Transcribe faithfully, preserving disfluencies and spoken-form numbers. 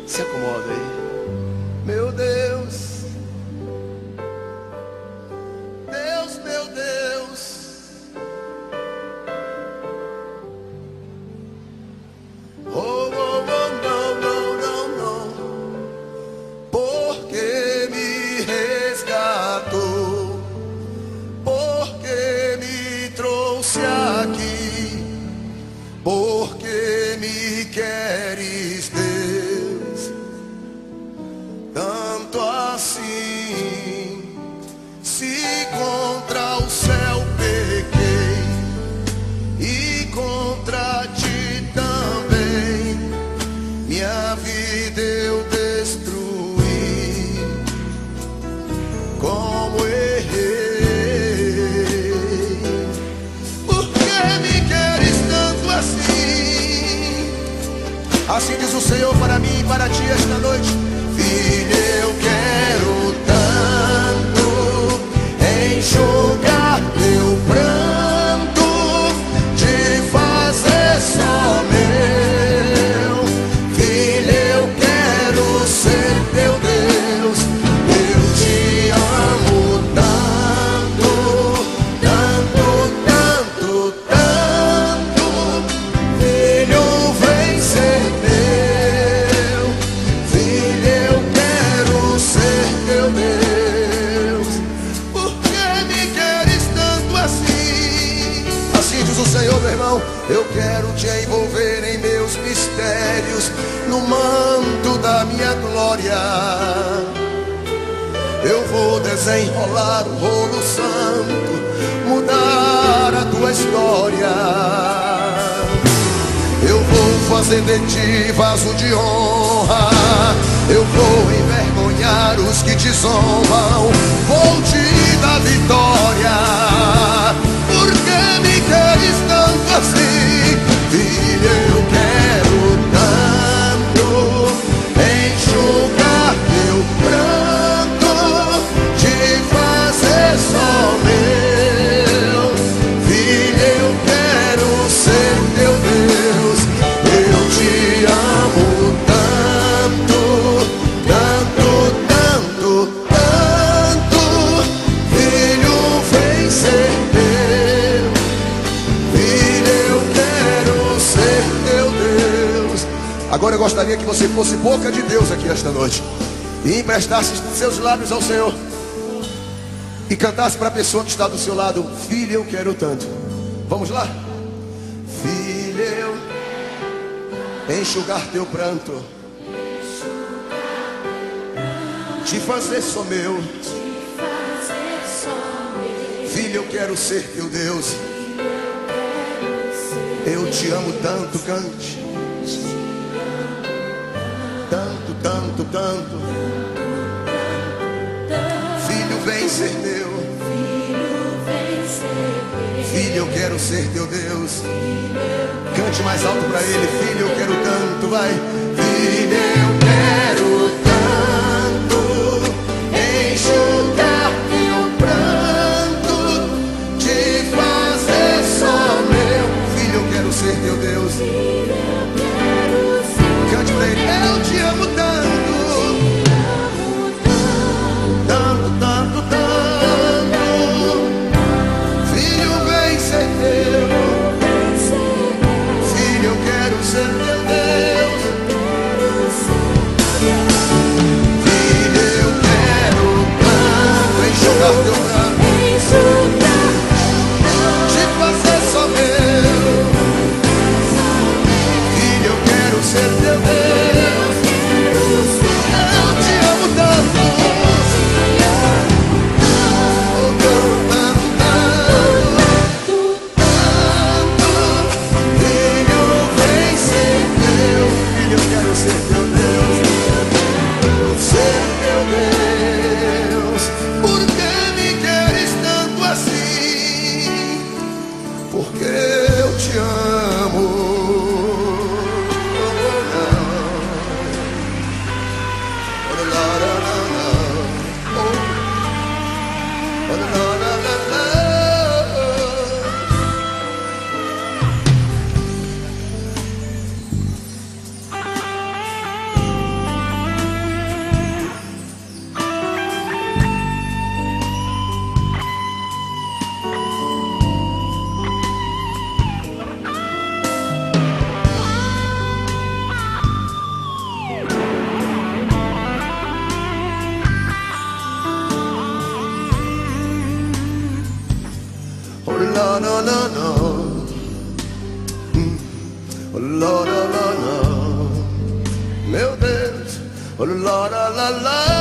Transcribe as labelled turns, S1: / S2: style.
S1: Se acomoda aí. Meu Deus, Deus, meu Deus, oh, oh, oh, não, não, não, não, porque me resgatou, porque me trouxe aqui, porque me queres, Deus, tanto assim. Se contra o céu pequei e contra ti também, minha vida eu destruí, como errei. Por que me queres tanto assim? Assim diz o Senhor para mim e para ti esta noite. Filho, eu quero tanto enxugar teu pranto, te fazer só meu. Filho, eu quero ser teu Deus. Eu te amo tanto, tanto, tanto, tanto. Filho, vem ser meu. Filho, eu quero ser teu Deus. Por que me queres tanto assim? Assim diz o Senhor, meu irmão. Eu quero te envolver em meus mistérios, no manto da minha glória. Eu vou desenrolar o rolo santo, mudar a tua história. Eu vou fazer de ti vaso de honra. Eu vou envergonhar os que te zombam. Vou te dar vitória. Por que me queres tanto assim? Filho, eu quero tanto enxugar teu pranto, te fazer só meu. Filho, eu quero ser teu Deus. Eu te amo tanto, tanto, tanto, tanto. Filho, vem ser teu. Filho, eu quero ser teu Deus. Agora eu gostaria que você fosse boca de Deus aqui esta noite e emprestasse seus lábios ao Senhor e cantasse para a pessoa que está do seu lado: filho, eu quero tanto. Vamos lá? Filho, eu enxugar teu pranto, te fazer só meu. Filho, eu quero ser teu Deus. Eu te amo tanto, cante. Tanto, tanto, tanto. Filho, vem ser meu. Filho, eu quero ser teu Deus. Cante mais alto para ele. Filho, eu quero tanto, vai. Filho, eu quero tanto enxugar teu pranto, te fazer só meu. Filho, eu quero ser teu Deus. Cante pra ele. Eu te amo tanto, tanto, tanto, tanto. Filho, vem ser teu. Filho, eu quero ser teu Deus. Filho, eu quero tanto enxugar teu pranto, te fazer só meu. Filho, eu quero ser teu Deus. la la. Oh, la la la la. Meu Deus. Oh, la la la la.